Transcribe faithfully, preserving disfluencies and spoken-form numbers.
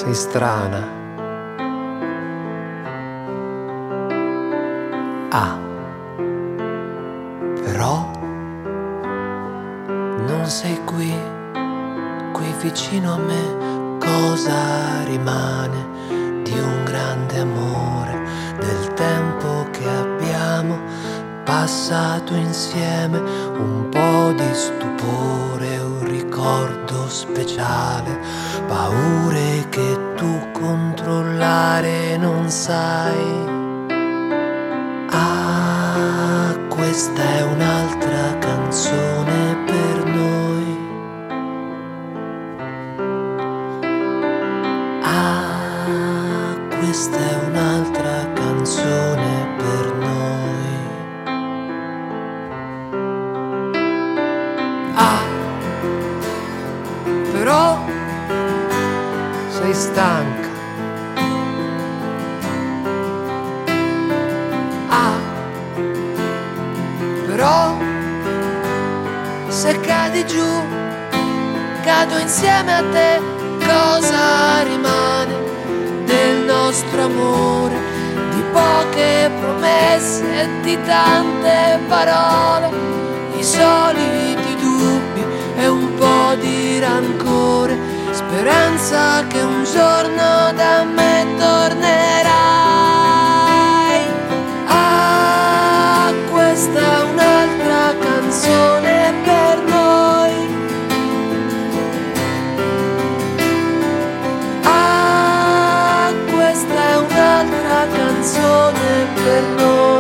sei strana. Ah, però non sei qui, qui vicino a me. Cosa rimane di un grande amore, del tempo che abbiamo passato insieme? Un po' di stupore, un ricordo speciale, paure che tu controllare non sai. Ah, questa è un'altra canzone per noi. Ah, questa è un'altra canzone per noi. Ah, però sei stanca. Ah, però se cadi giù, cado insieme a te. Cosa rimane del nostro amore, di poche promesse e di tante parole, i soliti dubbi e un po' di rancore, speranza che un giorno da me tornerai. Ah, questa è un'altra canzone per noi. Ah, questa è un'altra canzone per noi.